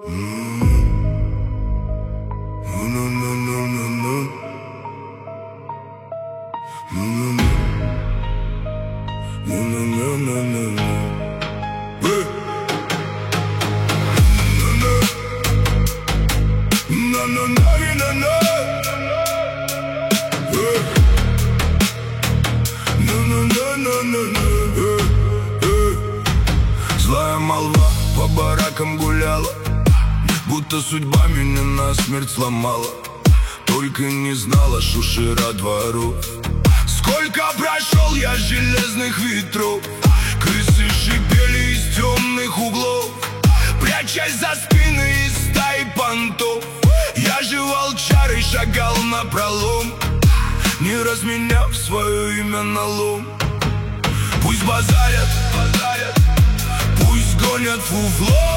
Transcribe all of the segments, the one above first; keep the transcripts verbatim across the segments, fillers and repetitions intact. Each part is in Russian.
Злая молва по баракам гуляла, будто судьба меня насмерть сломала. Только не знала шушера дворов. Сколько прошел я железных ветров, крысы шипели из темных углов, прячась за спины из стаи понтов. Я же волчарой шагал напролом, не разменяв свое имя на лом. Пусть базарят, базарят, пусть гонят фуфло,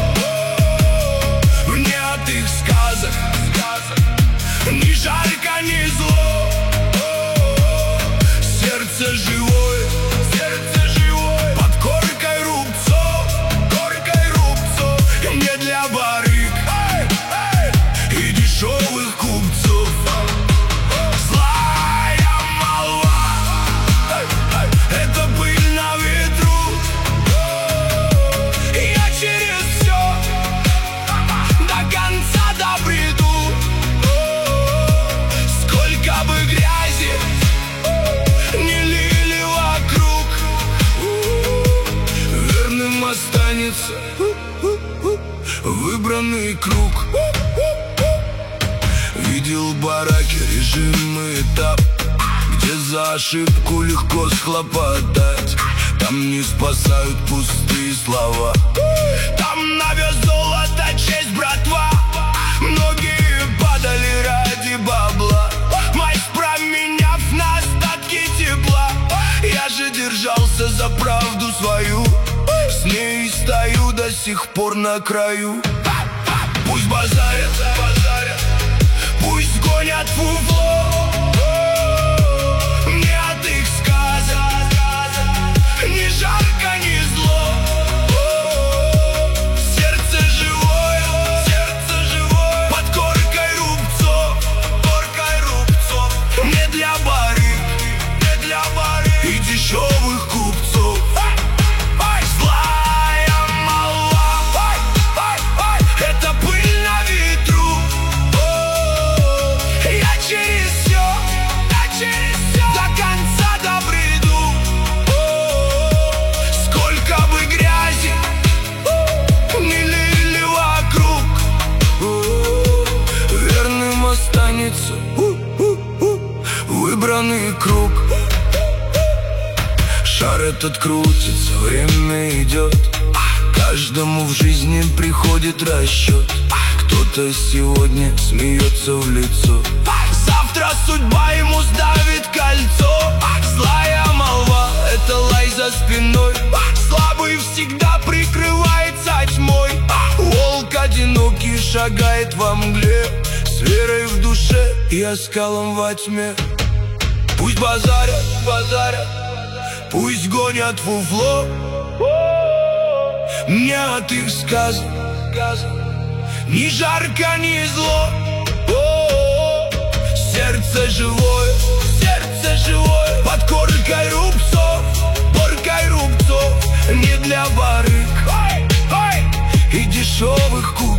мне от их сказок, сказок ни жарко, ни зло. Сердце живое, сердце живое, под коркой рубцов, коркой рубцов. Не для барыг и дешевых купцов. Злая молва — это пыль на ветру. Я через все до конца добреду. Сколько бы грязи не лили вокруг, верным останется выбранный круг. Видел бараки, режим и этап, где за ошибку легко схлопотать. Там не спасают пустые слова, там на вес золота честь, братва. Многие падали ради бабла, мать променяв на остатки тепла. Я же держался за правду свою, с ней стою до сих пор на краю. Пусть базарят, базарят, пусть гонят фуфло, мне от их сказок ни жарко, ни зло. Сердце живое, сердце живое, под коркой рубцов, коркой рубцов. Не для барыг, не для барыг и дешевых купцов. Злая молва — это пыль на ветру. Я через все, я через все до конца добреду. Сколько бы грязи не лили вокруг, верным останется выбранный круг. Шар этот крутится, время идет, каждому в жизни приходит расчет. Кто-то сегодня смеется в лицо, завтра судьба ему сдавит кольцо. Злая молва — это лай за спиной, слабый всегда прикрывается тьмой. Волк одинокий шагает во мгле, с верой в душе и оскалом во тьме. Пусть базарят, базарят, пусть гонят фуфло, мне от их сказок ни жарко, ни зло. Сердце живое, сердце живое, под коркой рубцов, коркой рубцов. Не для барыг и дешевых купцов.